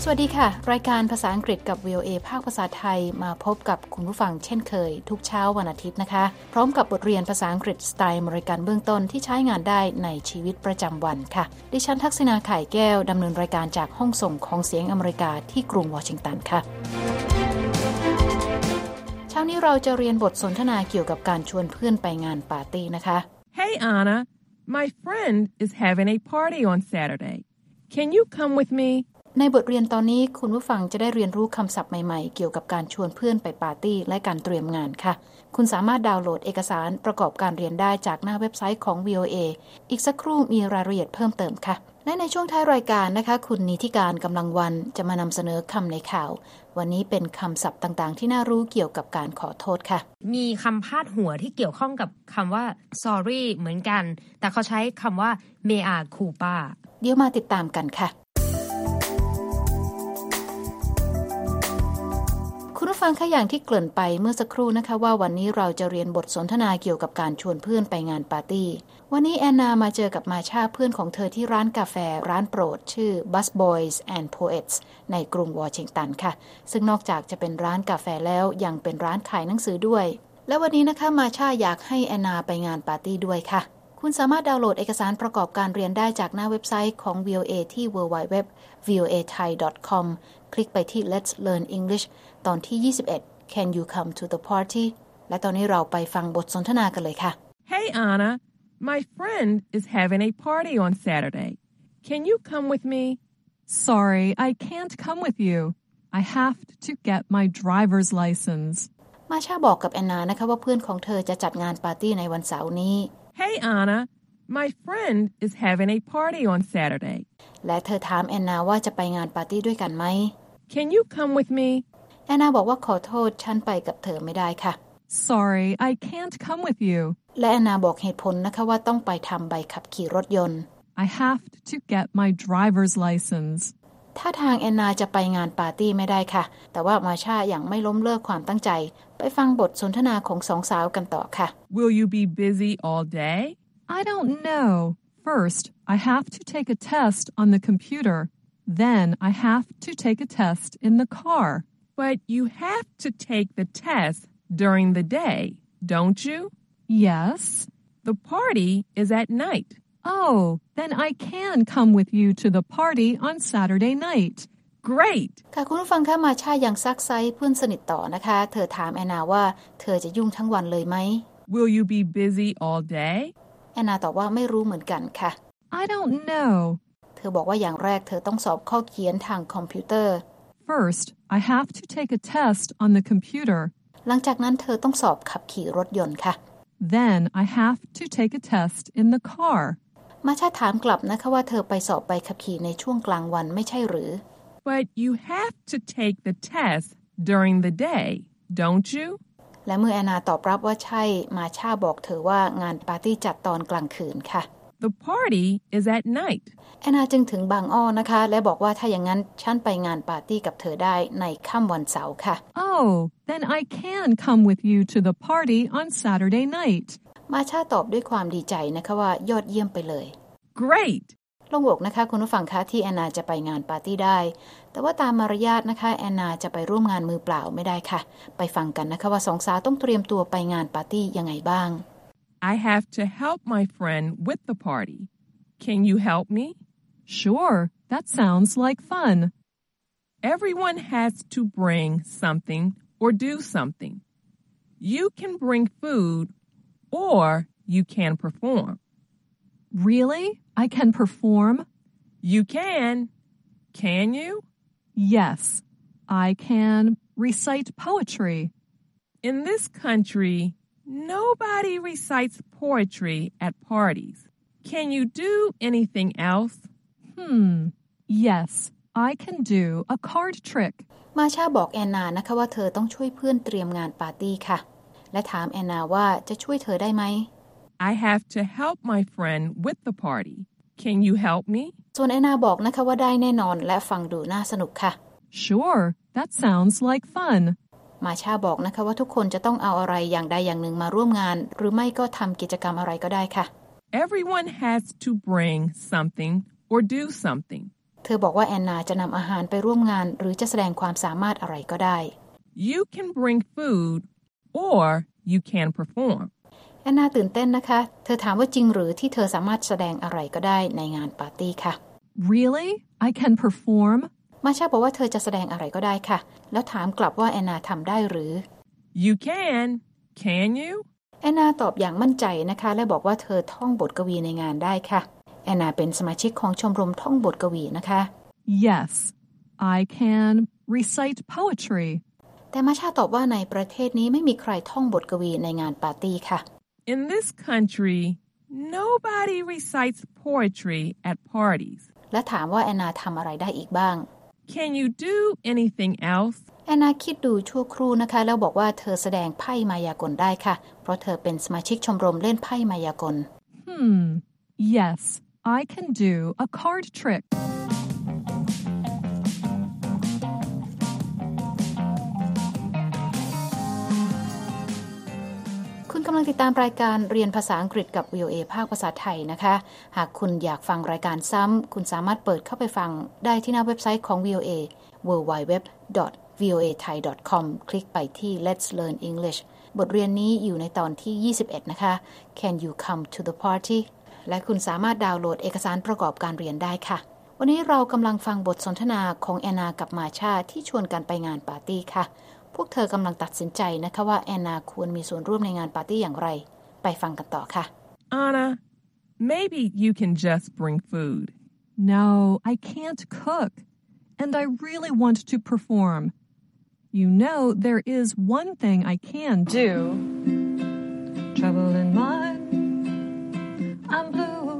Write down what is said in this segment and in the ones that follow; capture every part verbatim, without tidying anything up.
สวัสดีค่ะรายการภาษาอังกฤษกับ วี โอ เอ ภาคภาษาไทยมาพบกับคุณผู้ฟังเช่นเคยทุกเช้าวันอาทิตย์นะคะพร้อมกับบทเรียนภาษาอังกฤษสไตล์อเมริกันเบื้องต้นที่ใช้งานได้ในชีวิตประจำวันค่ะดิฉันทักษณาไข่แก้วดำเนินรายการจากห้องส่งของเสียงอเมริกาที่กรุงวอชิงตันค่ะเช้านี้เราจะเรียนบทสนทนาเกี่ยวกับการชวนเพื่อนไปงานปาร์ตี้นะคะ Hey Anna, my friend is having a party on Saturday. Can you come with me? ในบทเรียนตอนนี้คุณผู้ฟังจะได้เรียนรู้คำศัพท์ใหม่ๆเกี่ยวกับการชวนเพื่อนไปปาร์ตี้และการเตรียมงานค่ะคุณสามารถดาวน์โหลดเอกสารประกอบการเรียนได้จากหน้าเว็บไซต์ของ วี โอ เอ อีกสักครู่มีรายละเอียดเพิ่มเติมค่ะและในช่วงท้ายรายการนะคะคุณนิติการกำลังวันจะมานำเสนอคำในข่าววันนี้เป็นคำศัพท์ต่างๆที่น่ารู้เกี่ยวกับการขอโทษค่ะมีคำพาดหัวที่เกี่ยวข้องกับคำว่า sorry เหมือนกันแต่เขาใช้คำว่า mea culpa เดี๋ยวมาติดตามกันค่ะคุณผู้ฟังคะอย่างที่เกริ่นไปเมื่อสักครู่นะคะว่าวันนี้เราจะเรียนบทสนทนาเกี่ยวกับการชวนเพื่อนไปงานปาร์ตี้วันนี้แอนนามาเจอกับมาชาเพื่อนของเธอที่ร้านกาแฟร้านโปรดชื่อ Busboys and Poets ในกรุงวอชิงตันค่ะซึ่งนอกจากจะเป็นร้านกาแฟแล้วยังเป็นร้านขายหนังสือด้วยและวันนี้นะคะมาชาอยากให้แอนนาไปงานปาร์ตี้ด้วยค่ะคุณสามารถดาวน์โหลดเอกสารประกอบการเรียนได้จากหน้าเว็บไซต์ของ วี โอ เอ ที่ ดับเบิลยู ดับเบิลยู ดับเบิลยู ดอท วี โอ เอ ไทย ดอท คอม คลิกไปที่ Let's Learn English ตอนที่ยี่สิบเอ็ด Can you come to the party และตอนนี้เราไปฟังบทสนทนากันเลยค่ะ Hey Anna, my friend is having a party on Saturday. Can you come with me? Sorry, I can't come with you. I have to get my driver's license. มาชาบอกกับแอนนานะคะว่าเพื่อนของเธอจะจัดงานปาร์ตี้ในวันเสาร์นี้ Hey Anna, my friend is having a party on Saturday. และเธอถามแอนนาว่าจะไปงานปาร์ตี้ด้วยกันไหม Can you come with me? แอนนาบอกว่าขอโทษฉันไปกับเธอไม่ได้ค่ะ Sorry, I can't come with you. และแอนนาบอกเหตุผลนะคะว่าต้องไปทำใบขับขี่รถยนต์ I have to get my driver's license. ถ้าทางแอนนาจะไปงานปาร์ตี้ไม่ได้ค่ะแต่ว่ามาชาอย่างไม่ล้มเลิกความตั้งใจไปฟังบทสนทนาของสองสาวกันต่อค่ะ Will you be busy all day? I don't know. First, I have to take a test on the computer. Then I have to take a test in the car.But you have to take the test during the day, don't you? Yes. The party is at night. Oh, then I can come with you to the party on Saturday night. Great. ค่ะคุณผู้ฟังคะมาชายังซักไซเพื่อนสนิทต่อนะคะเธอถามแอนนาว่าเธอจะยุ่งทั้งวันเลยไหม Will you be busy all day? แอนนาตอบว่าไม่รู้เหมือนกันค่ะ I don't know. เธอบอกว่าอย่างแรกเธอต้องสอบข้อเขียนทางคอมพิวเตอร์ First, I have to take a test on the computer. หลังจากนั้นเธอต้องสอบขับขี่รถยนต์ค่ะ Then I have to take a test in the car. มาชาถามกลับนะคะว่าเธอไปสอบใบขับขี่ในช่วงกลางวันไม่ใช่หรือ But you have to take the test during the day, don't you? และเมื่อแอนนาตอบรับว่าใช่มาชาบอกเธอว่างานปาร์ตี้จัดตอนกลางคืนค่ะ The party is at night. แอนนาจึงถึงบางอ้อนะคะและบอกว่าถ้าอย่างนั้นฉันไปงานปาร์ตี้กับเธอได้ในค่ำวันเสาร์ค่ะ Oh, then I can come with you to the party on Saturday night. มาชาตอบด้วยความดีใจนะคะว่ายอดเยี่ยมไปเลย Great. โล่งอกนะคะคุณผู้ฟังคะที่แอนนาจะไปงานปาร์ตี้ได้แต่ว่าตามมารยาทนะคะแอนนาจะไปร่วมงานมือเปล่าไม่ได้ค่ะไปฟังกันนะคะว่าสองสาวต้องเตรียมตัวไปงานปาร์ตี้ยังไงบ้าง I have to help my friend with the party. Can you help me?Sure, that sounds like fun. Everyone has to bring something or do something. You can bring food or you can perform. Really? I can perform? You can. Can you? Yes, I can recite poetry. In this country, nobody recites poetry at parties. Can you do anything else?Hmm. Yes, I can do a card trick. มาชาบอกแอนนานะคะว่าเธอต้องช่วยเพื่อนเตรียมงานปาร์ตี้ค่ะและถามแอนนาว่าจะช่วยเธอได้ไหม I have to help my friend with the party. Can you help me? ส่วนแอนนาบอกนะคะว่าได้แน่นอนและฟังดูน่าสนุกค่ะ Sure, that sounds like fun. มาชาบอกนะคะว่าทุกคนจะต้องเอาอะไรอย่างใดอย่างหนึ่งมาร่วมงานหรือไม่ก็ทำกิจกรรมอะไรก็ได้ค่ะ Everyone has to bring something or do something. เธอบอกว่าแอนนาจะนำอาหารไปร่วมงานหรือจะแสดงความสามารถอะไรก็ได้ You can bring food or you can perform. แอนนาตื่นเต้นนะคะเธอถามว่าจริงหรือที่เธอสามารถแสดงอะไรก็ได้ในงานปาร์ตี้ค่ะ Really? I can perform? มาชาบอกว่าเธอจะแสดงอะไรก็ได้ค่ะแล้วถามกลับว่าแอนนาทำได้หรือ You can. Can you? แอนนาตอบอย่างมั่นใจนะคะและบอกว่าเธอท่องบทกวีในงานได้ค่ะแอนนาเป็นสมาชิกของชมรมท่องบทกวีนะคะ Yes, I can recite poetry. แต่มาชาตอบว่าในประเทศนี้ไม่มีใครท่องบทกวีในงานปาร์ตี้ค่ะ In this country, nobody recites poetry at parties. และถามว่าแอนนาทำอะไรได้อีกบ้าง Can you do anything else? แอนนาคิดดูชั่วครู่นะคะแล้วบอกว่าเธอแสดงไพ่มายากลได้ค่ะเพราะเธอเป็นสมาชิกชมรมเล่นไพ่มายากล Hmm, yes, I can do a card trick. คุณกำลังติดตามรายการเรียนภาษาอังกฤษกับ วี โอ เอ ภาคภาษาไทยนะคะหากคุณอยากฟังรายการซ้ำคุณสามารถเปิดเข้าไปฟังได้ที่หน้าเว็บไซต์ของ วี โอ เอ ดับเบิลยู ดับเบิลยู ดับเบิลยู ดอท วี โอ เอ ไทย ดอท คอม คลิกไปที่ Let's Learn English บทเรียนนี้อยู่ในตอนที่ยี่สิบเอ็ดนะคะ Can you come to the party และคุณสามารถดาวน์โหลดเอกสารประกอบการเรียนได้ค่ะวันนี้เรากำลังฟังบทสนทนาของแอนนากับมาชาที่ชวนกันไปงานปาร์ตี้ค่ะพวกเธอกำลังตัดสินใจนะคะว่าแอนนาควรมีส่วนร่วมในงานปาร์ตี้อย่างไรไปฟังกันต่อค่ะ Anna, maybe you can just bring food. No, I can't cook, and I really want to perform. You know, there is one thing I can do. Trouble in mind, I'm blue,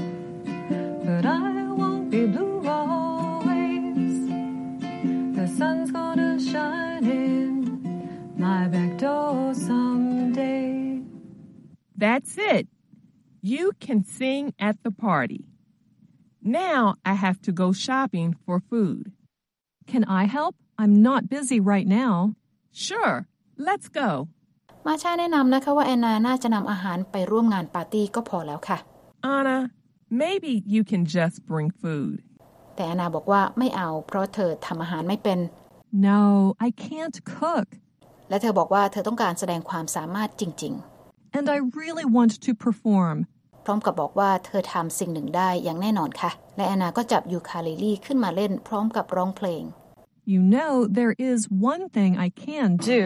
but I won't be blue always. The sun's gonna shine in my back door someday. That's it. You can sing at the party. Now I have to go shopping for food. Can I help? I'm not busy right now. Sure, let's go. มาชาแนะนำนะคะว่าแอนนาน่าจะนำอาหารไปร่วมงานปาร์ตี้ก็พอแล้วค่ะ Anna, maybe you can just bring food. แต่แอนนาบอกว่าไม่เอาเพราะเธอทำอาหารไม่เป็น No, I can't cook. และเธอบอกว่าเธอต้องการแสดงความสามารถจริงๆAnd I really want to perform. พร้อมกับบอกว่าเธอทำสิ่งหนึ่งได้อย่างแน่นอนค่ะและแอนนาก็จับยูคาเลลี่ขึ้นมาเล่นพร้อมกับร้องเพลง You know, there is one thing I can do.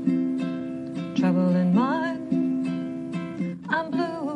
Trouble in mind, I'm blue,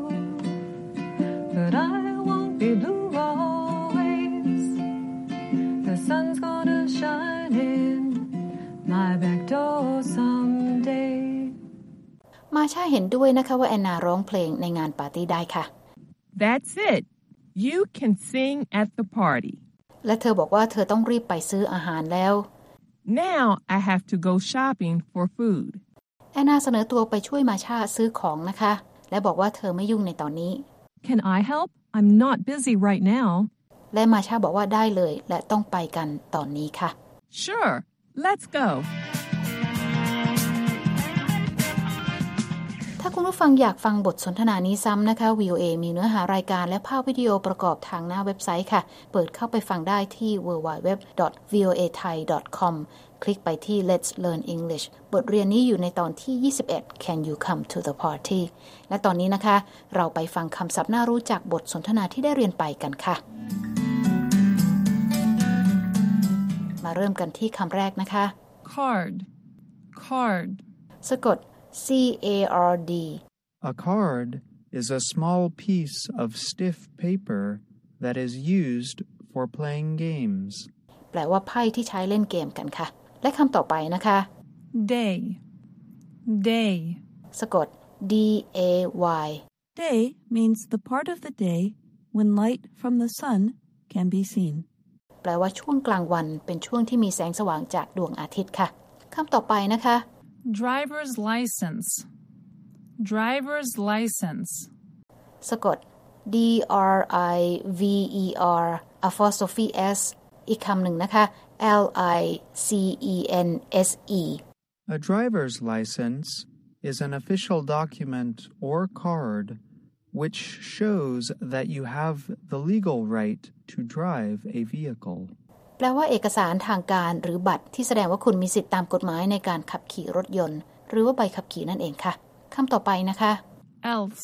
but I won't be blue always. The sun's gonna shine in my back door someday. มาชาเห็นด้วยนะคะว่าแอนนาร้องเพลงในงานปาร์ตี้ได้ค่ะ That's it. You can sing at the party. และเธอบอกว่าเธอต้องรีบไปซื้ออาหารแล้ว Now I have to go shopping for food. แอนนาเสนอตัวไปช่วยมาชาซื้อของนะคะและบอกว่าเธอไม่ยุ่งในตอนนี้ Can I help? I'm not busy right now. และมาชาบอกว่าได้เลยและต้องไปกันตอนนี้ค่ะ Sure, let's go. ถ้าคุณผู้ฟังอยากฟังบทสนทนานี้ซ้ำนะคะ วี โอ เอ มีเนื้อหารายการและภาพวิดีโอประกอบทางหน้าเว็บไซต์ค่ะเปิดเข้าไปฟังได้ที่ ดับเบิลยู ดับเบิลยู ดับเบิลยู ดอท วี โอ เอ ไทย ดอท คอม คลิกไปที่ Let's Learn English บทเรียนนี้อยู่ในตอนที่ยี่สิบเอ็ด Can you come to the party และตอนนี้นะคะเราไปฟังคำศัพท์น่ารู้จากบทสนทนาที่ได้เรียนไปกันค่ะมาเริ่มกันที่คำแรกนะคะ Card Card สะกดC A R D A card is a small piece of stiff paper that is used for playing games. แปลว่าไพ่ที่ใช้เล่นเกมกันค่ะและคำต่อไปนะคะ Day Day สะกด D A Y Day means the part of the day when light from the sun can be seen. แปลว่าช่วงกลางวันเป็นช่วงที่มีแสงสว่างจากดวงอาทิตย์ค่ะคำต่อไปนะคะ Driver's license Driver's license สะกด D R I V E R apostrophe S อีกคำหนึ่งนะคะ L I C E N S E A driver's license is an official document or card which shows that you have the legal right to drive a vehicle. แปลว่าเอกสารทางการหรือบัตรที่แสดงว่าคุณมีสิทธิตามกฎหมายในการขับขี่รถยนต์หรือว่าใบขับขี่นั่นเองค่ะคำต่อไปนะคะ else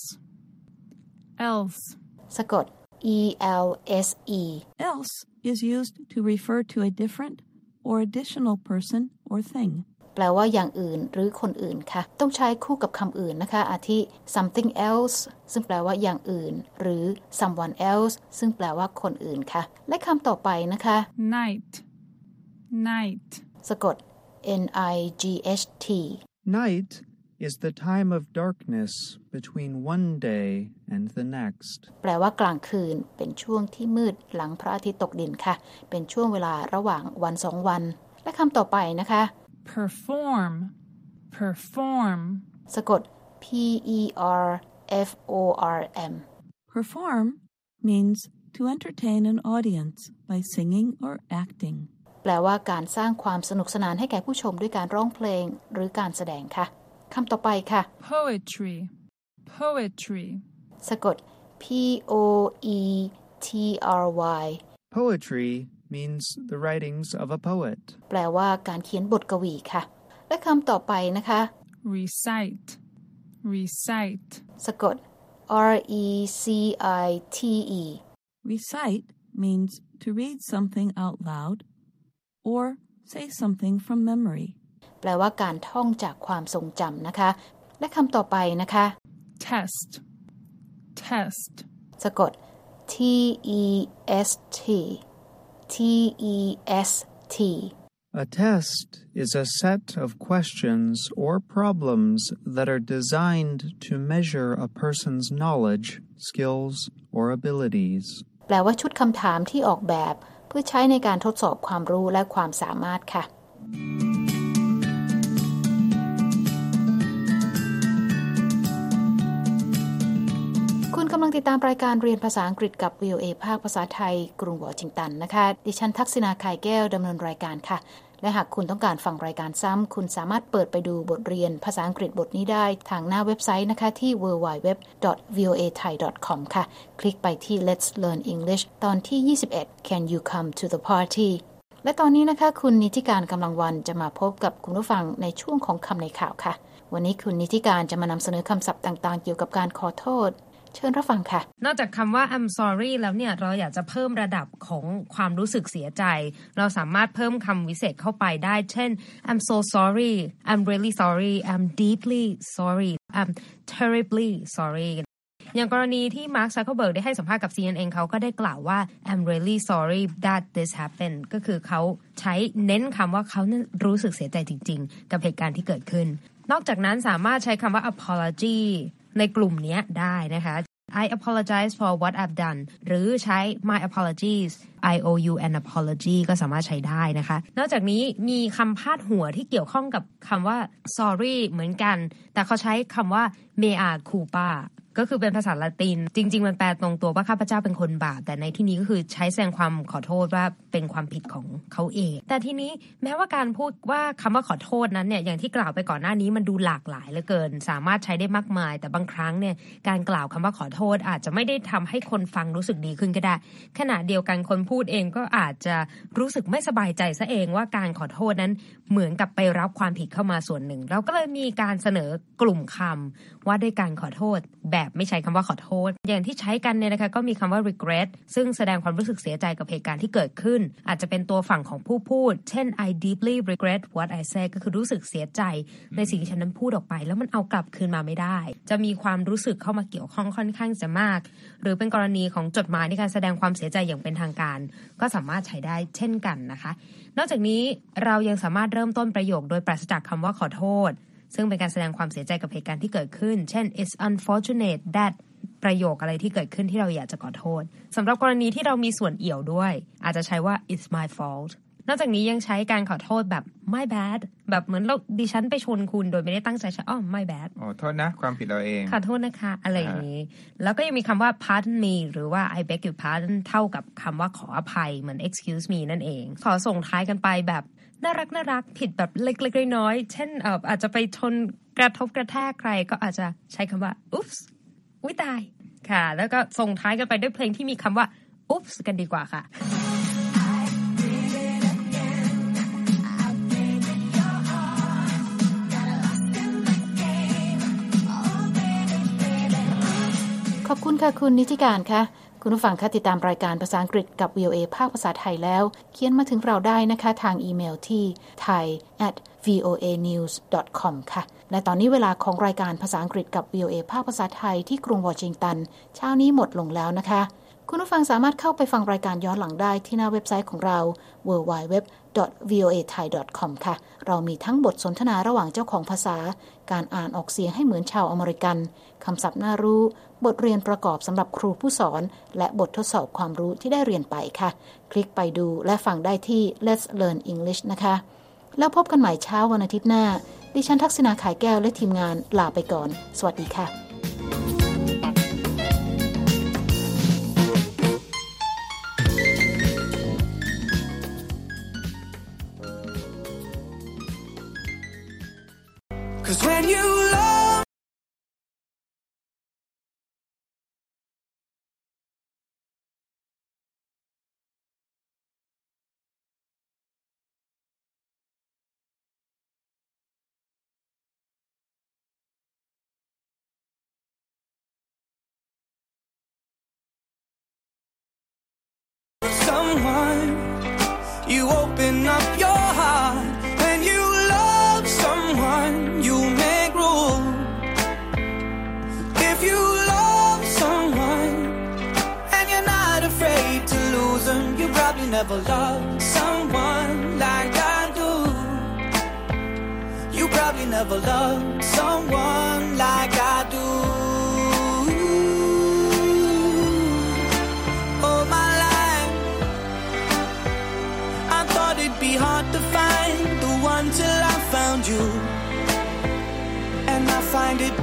else สะกด e l s e Else is used to refer to a different or additional person or thing. แปลว่าอย่างอื่นหรือคนอื่นค่ะต้องใช้คู่กับคำอื่นนะคะอาทิ something else ซึ่งแปลว่าอย่างอื่นหรือ someone else ซึ่งแปลว่าคนอื่นค่ะและคำต่อไปนะคะ night night สะกด n i g h t Night is the time of darkness between one day and the next. แปลว่ากลางคืนเป็นช่วงที่มืดหลังพระอาทิตย์ตกดินค่ะเป็นช่วงเวลาระหว่างวันสองวันและคำต่อไปนะคะ perform perform สะกด p e r f o r m Perform means to entertain an audience by singing or acting. แปลว่าการสร้างความสนุกสนานให้แก่ผู้ชมด้วยการร้องเพลงหรือการแสดงค่ะคำต่อไปค่ะ poetry poetry สะกด p o e t r y Poetry means the writings of a poet. แปลว่าการเขียนบทกวีค่ะและคำต่อไปนะคะ recite recite สะกด r e c i t e Recite means to read something out loud or say something from memory. แปลว่าการท่องจากความทรงจำนะคะและคำต่อไปนะคะ test test สะกด t e s t t e s t A test is a set of questions or problems that are designed to measure a person's knowledge, skills, or abilities. แปลว่าชุดคำถามที่ออกแบบเพื่อใช้ในการทดสอบความรู้และความสามารถค่ะคุณกำลังติดตามรายการเรียนภาษาอังกฤษกับ วี โอ เอ ภาคภาษาไทยกรุงวอชิงตันนะคะดิฉันทักษิณาไข่แก้วดำเนินรายการค่ะและหากคุณต้องการฟังรายการซ้ำคุณสามารถเปิดไปดูบทเรียนภาษาอังกฤษบทนี้ได้ทางหน้าเว็บไซต์นะคะที่ ดับเบิลยู ดับเบิลยู ดับเบิลยู ดอท วี โอ เอ ไทย ดอท คอม ค่ะคลิกไปที่ Let's Learn English ตอนที่ยี่สิบเอ็ด Can you come to the party และตอนนี้นะคะคุณนิติการกำลังวันจะมาพบกับคุณผู้ฟังในช่วงของคำในข่าวค่ะวันนี้คุณนิติการจะมานำเสนอคำศัพท์ต่างๆเกี่ยวกับการขอโทษเชิญรับฟังค่ะนอกจากคำว่า I'm sorry แล้วเนี่ยเราอยากจะเพิ่มระดับของความรู้สึกเสียใจเราสามารถเพิ่มคำวิเศษเข้าไปได้เช่น I'm so sorry I'm really sorry I'm deeply sorry I'm terribly sorry อย่างกรณีที่มาร์ค ซักเคอร์เบิร์กได้ให้สัมภาษณ์กับ ซี เอ็น เอ็น เขาก็ได้กล่าวว่า I'm really sorry that this happened ก็คือเขาใช้เน้นคำว่าเขานั้นรู้สึกเสียใจจริงๆกับเหตุการณ์ที่เกิดขึ้นนอกจากนั้นสามารถใช้คำว่า apology ในกลุ่มนี้ได้นะคะ I apologize for what I've done หรือใช้ my apologies I owe you an apology ก็สามารถใช้ได้นะคะนอกจากนี้มีคำพาดหัวที่เกี่ยวข้องกับคำว่า sorry เหมือนกันแต่เขาใช้คำว่า mea culpa ก็คือเป็นภาษาละตินจริงๆมันแปลตรงตัวว่าข้าพเจ้าเป็นคนบาปแต่ในที่นี้ก็คือใช้แสดงความขอโทษว่าเป็นความผิดของเขาเองแต่ทีนี้แม้ว่าการพูดว่าคำว่าขอโทษนั้นเนี่ยอย่างที่กล่าวไปก่อนหน้านี้มันดูหลากหลายเหลือเกินสามารถใช้ได้มากมายแต่บางครั้งเนี่ยการกล่าวคำว่าขอโทษอาจจะไม่ได้ทำให้คนฟังรู้สึกดีขึ้นก็ได้ขณะเดียวกันคนพูดเองก็อาจจะรู้สึกไม่สบายใจซะเองว่าการขอโทษนั้นเหมือนกับไปรับความผิดเข้ามาส่วนหนึ่งเราก็เลยมีการเสนอกลุ่มคำว่าด้วยการขอโทษแบบไม่ใช้คำว่าขอโทษอย่างที่ใช้กันเนี่ยนะคะก็มีคำว่า regret ซึ่งแสดงความรู้สึกเสียใจกับเหตุการณ์ที่เกิดขึ้นอาจจะเป็นตัวฝั่งของผู้พูดเช่น I deeply regret what I said ก็คือรู้สึกเสียใจในสิ่งที่ฉันนั้นพูดออกไปแล้วมันเอากลับคืนมาไม่ได้จะมีความรู้สึกเข้ามาเกี่ยวข้องค่อนข้างจะมากหรือเป็นกรณีของจดหมายในการแสดงความเสียใจอย่างเป็นทางการก็สามารถใช้ได้เช่นกันนะคะนอกจากนี้เรายังสามารถเริ่มต้นประโยคโดยปราศจากคำว่าขอโทษซึ่งเป็นการแสดงความเสียใจกับเหตุการณ์ที่เกิดขึ้นเช่น It's unfortunate that ประโยคอะไรที่เกิดขึ้นที่เราอยากจะขอโทษสำหรับกรณีที่เรามีส่วนเอี่ยวด้วยอาจจะใช้ว่า It's my fault นอกจากนี้ยังใช้การขอโทษแบบ my bad แบบเหมือนเราดิฉันไปชนคุณโดยไม่ได้ตั้งใจใช่อ๋อ my bad อ๋อโทษนะความผิดเราเองขอโทษนะคะอะไรอย่างนี้แล้วก็ยังมีคำว่า pardon me หรือว่า I beg your pardon เท่ากับคำว่าขออภัยเหมือน excuse me นั่นเองขอส่งท้ายกันไปแบบน่ารักน่ารักผิดแบบเล็กๆน้อยๆเช่นเอ่ออาจจะไปชนกระทบกระแทกใครก็อาจจะใช้คำว่า oops อุ๊ยตายค่ะแล้วก็ส่งท้ายกันไปด้วยเพลงที่มีคำว่า oops กันดีกว่าค่ะขอบคุณค่ะคุณนิติการค่ะคุณผู้ฟังคะติดตามรายการภาษาอังกฤษกับ วี โอ เอ ภาคภาษาไทยแล้วเขียนมาถึงเราได้นะคะทางอีเมลที่ thai at voanews dot com ค่ะและตอนนี้เวลาของรายการภาษาอังกฤษกับ วี โอ เอ ภาคภาษาไทยที่กรุงวอชิงตันเช้านี้หมดลงแล้วนะคะคุณผู้ฟังสามารถเข้าไปฟังรายการย้อนหลังได้ที่หน้าเว็บไซต์ของเรา ดับเบิลยู ดับเบิลยู ดับเบิลยู ดอท วี โอ เอ ไทย ดอท คอม ค่ะเรามีทั้งบทสนทนาระหว่างเจ้าของภาษาการอ่านออกเสียงให้เหมือนชาวอเมริกันคำศัพท์น่ารู้บทเรียนประกอบสำหรับครูผู้สอนและบททดสอบความรู้ที่ได้เรียนไปค่ะคลิกไปดูและฟังได้ที่ Let's Learn English นะคะแล้วพบกันใหม่เช้าวันอาทิตย์หน้าดิฉันทักษิณาขายแก้วและทีมงานลาไปก่อนสวัสดีค่ะ 'Cause when you love someone, you open up your heart. When you love someone, you make room. If you love someone and you're not afraid to lose them, you probably never loved someone like I do. You probably never loved someone like I do. Oh my life, I thought it'd be hard to find the one till I found you, and I find it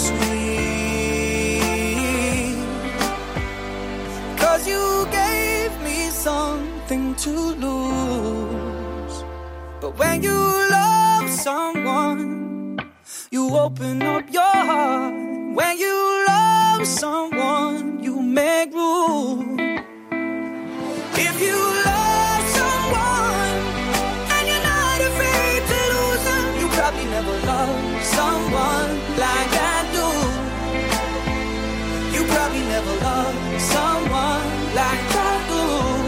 bittersweet, 'cause you gave me something to lose. But when you love someone, you open up your heart. When you love someone, you make room. If you love someone and you're not afraid to lose them, you probably never loved someone like I do. You probably never loved someone like I do.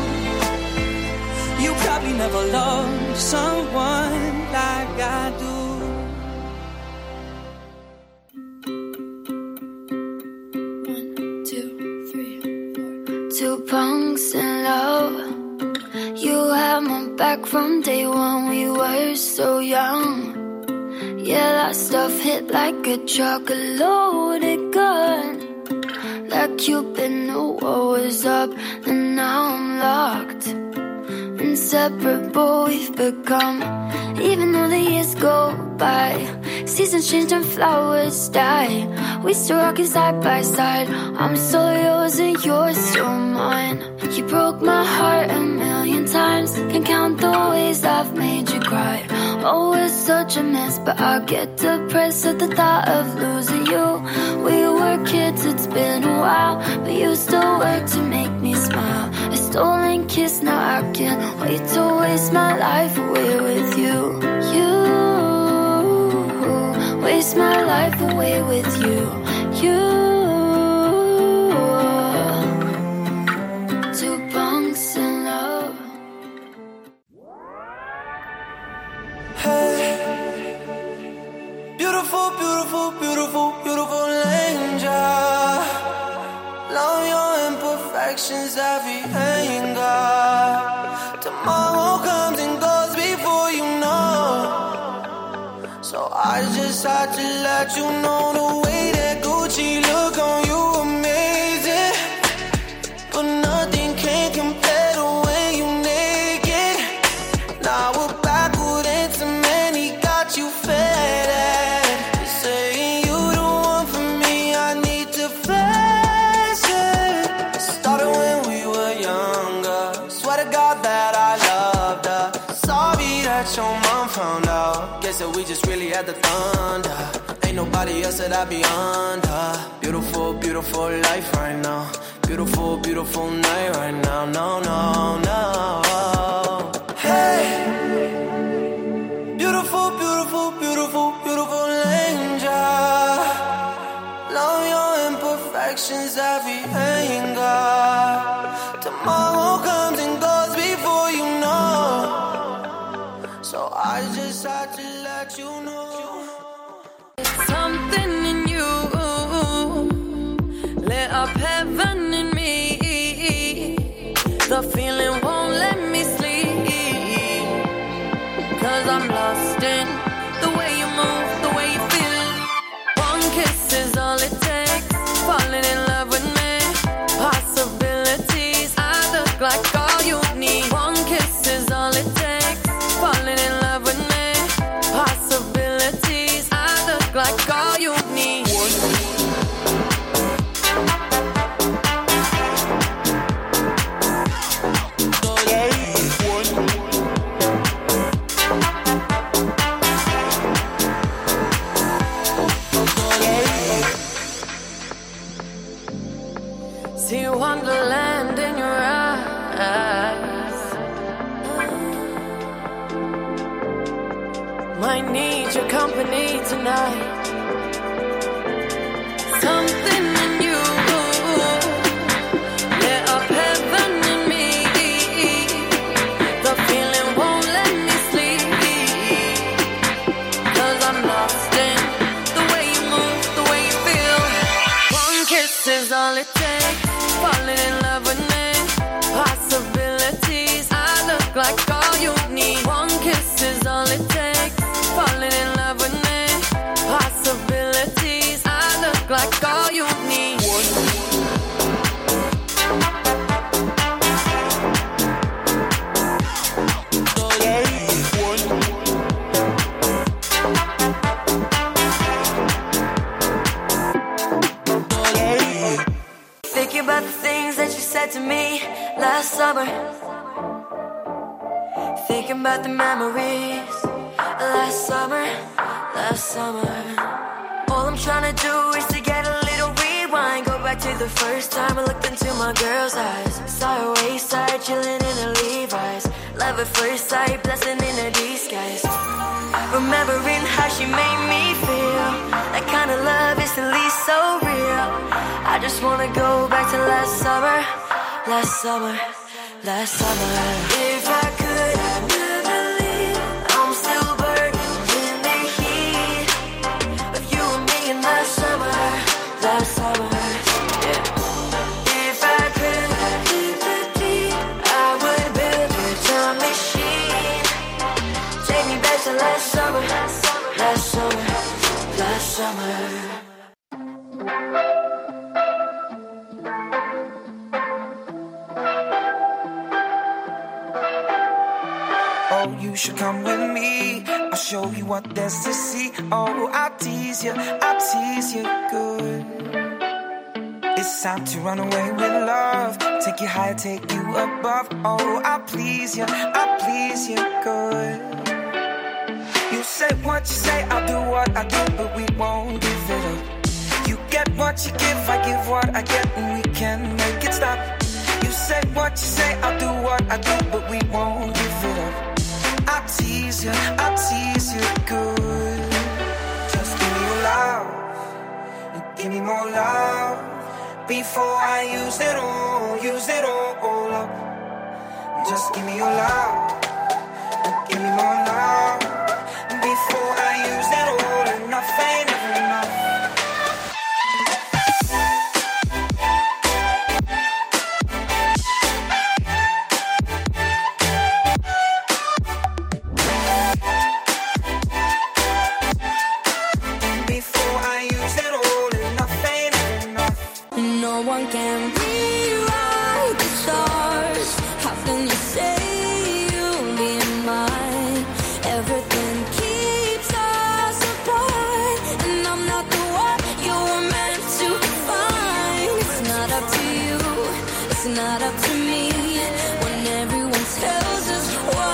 You probably never loved someone like I do. One, two, three, four. Two punks in love. You had my back from day one, we were so young. Yeah, that stuff hit like a truck, a loaded gun. Like Cupid knew what was up, and now I'm locked. Inseparable we've become, even though the years go by. Seasons change and flowers die. We still rockin' side by side. I'm still yours and you're still mine. You broke my heart a million times. Can't count the ways I've made you cry. Oh, it's such a mess, but I get depressed at the thought of losing you. We were kids, it's been a while, but you still work to make me smile. A stolen kiss, now I can't wait to waste my life away with you. You waste my life away with you. You two punks in love. Hey, beautiful, beautiful, beautiful, beautiful angel. Love your imperfections, every anger. Tomorrow comes and goes before you know. So I just had to let you know the way that Gucci look on you amazing. But nothing can compare to when you naked. Now we're backward into many, got you fed. Saying you the one for me, I need to flex it. Started when we were younger. Swear to God that I loved her. Sorry that your mom found out. Guess that we just really had the thunder. Ain't ain't nobody else that I be under. Beautiful, beautiful life right now. Beautiful, beautiful night right now. No, no, no. Hey, beautiful, beautiful, beautiful, beautiful angel. Love your imperfections, every anger. Tomorrow comes and goes before you know. So I just had to let you know. Something in you lit up heaven in me. The feeling won't let me sleep, 'cause I'm lost in the way you move, the way you feel. One kiss is all it takes, falling in love with me. Possibilities, I look like all you need. One kiss is all it takes, falling in love with me. Possibilities, I look like all you need. See wonderland in your eyes. Might need your company tonight. Something in you lit up heaven in me. The feeling won't let me sleep, 'cause I'm lost in the way you move, the way you feel. One kiss is all it takes, falling in love with me. Possibilities, I look like all you need. One kiss is all it takes, falling in love with me. Possibilities, I look like all you need. Thinking about the things that you said to me last summer. Thinking about the memories last summer, last summer. All I'm trying to do is to get a little rewind. Go back to the first time I looked into my girl's eyes. Saw her wayside, chilling in her Levi's. Love at first sight, blessing in her disguise. Remembering how she made me feel. That kind of love is at least so real. I just wanna go back to last summer, last summer, last summer. If I could, I'd never leave. I'm still burning in the heat of you and me in last summer, last summer. Yeah. If I could, I'd leave the deep. I would build a time machine. Take me back to last summer, last summer, last summer. Oh, you should come with me. I'll show you what there's to see. Oh, I'll tease you, I'll tease you good. It's time to run away with love. Take you higher, take you above. Oh, I'll please you, I'll please you good. You say what you say, I'll do what I do, but we won't give it up. You get what you give, I give what I get, and we can make it stop. You say what you say, I'll do what I do, but we won't give it up. I'll tease you, I'll tease you good. Just give me your love, and give me more love. Before I use it all, use it all, all up. Just give me your love, and give me more love. Before I use it all, enough ain't ever enough.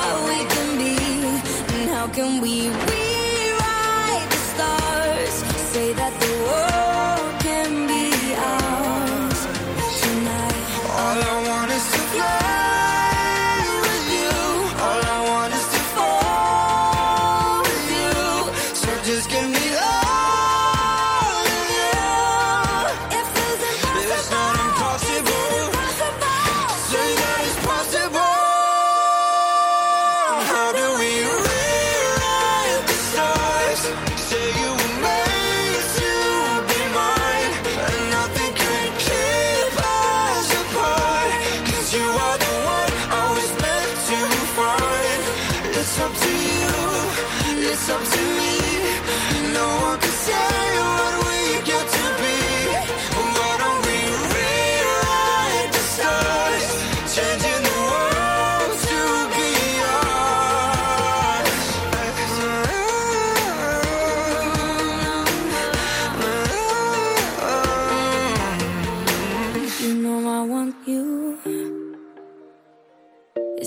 Can we rewrite the stars so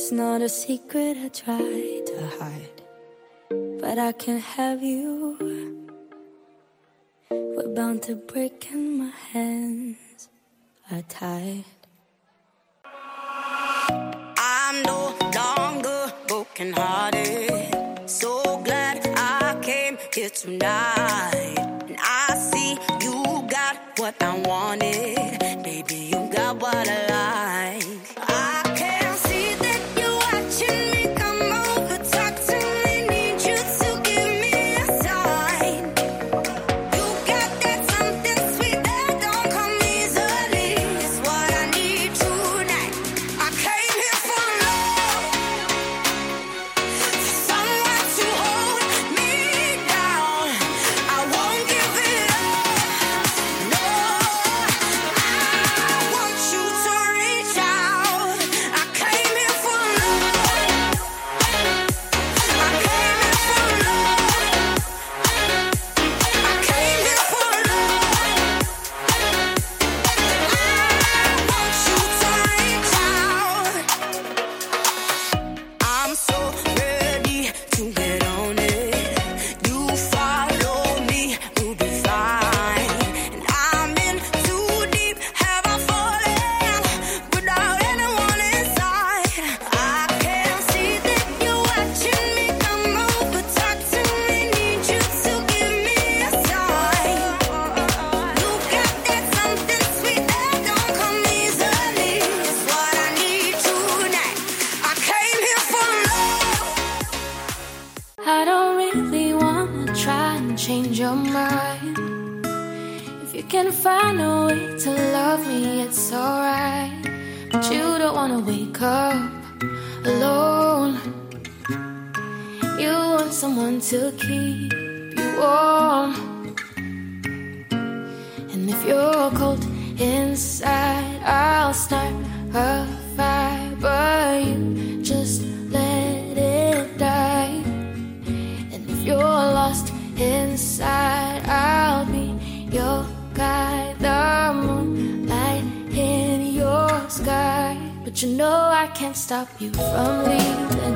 It's not a secret I try to hide, but I can't have you. We're bound to break and my hands are tied. I'm no longer broken-hearted. So glad I came here tonight. And I see you got what I wanted. Baby, you got what I like. I can see that you're watching me. Come over, talk to me. Need you to give me a sign. You got that something sweet that don't come easily. It's what I need tonight. I came here for love, for someone to hold me down. I won't give it up. No, I want you to reach out. I came here for love. I came here for love. I came here for love. I want you to reach out. I'm so ready to get on it. You follow me, we'll be fine. And I'm in too deep. Have I fallen without anyone inside? I can see that you're watching me. Come over, talk to me. Need you to give me a sign. You got that something sweet that don't come easily. It's what I need tonight. I came here for love. I don't really wanna try and change your mind. If you can find a way to love me, it's alright. But you don't wanna wake up alone. You want someone to keep you warm. And if you're cold inside, I'll start a fire, but you just let it die. And if you're lost inside, I'll be your guide. The moonlight in your sky. But you know I can't stop you from leaving.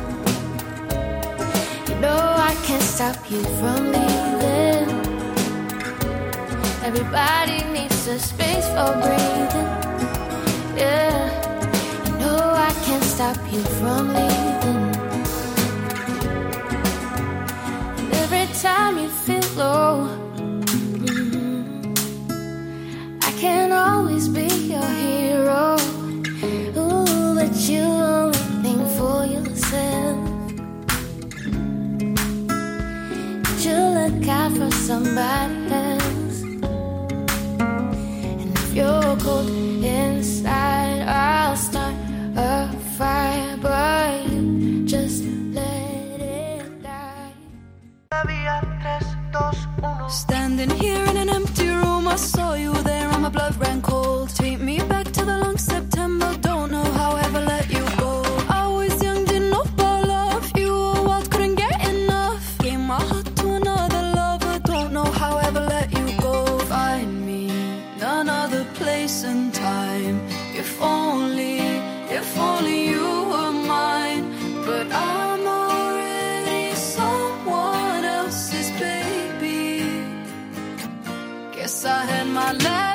You know I can't stop you from leaving. Everybody needs a space for breathing. Yeah, you know I can't stop you from leaving. And every time you feel low, mm, I can't always be your hero. Ooh, but you only think for yourself. But you look out for somebody else. And if you're cold inside, I'll start a fire, but you just let it die. Standing here in an empty room, I saw you there and my blood ran cold. Take me back to the long September, don't know how I ever let you go. I was young, didn't know about love. You were wild, couldn't get enough. Gave my heart to another lover, don't know how I ever let you go. Find me another place and time. If only, if only you were mine. But I'm already someone else's baby. Guess I had my last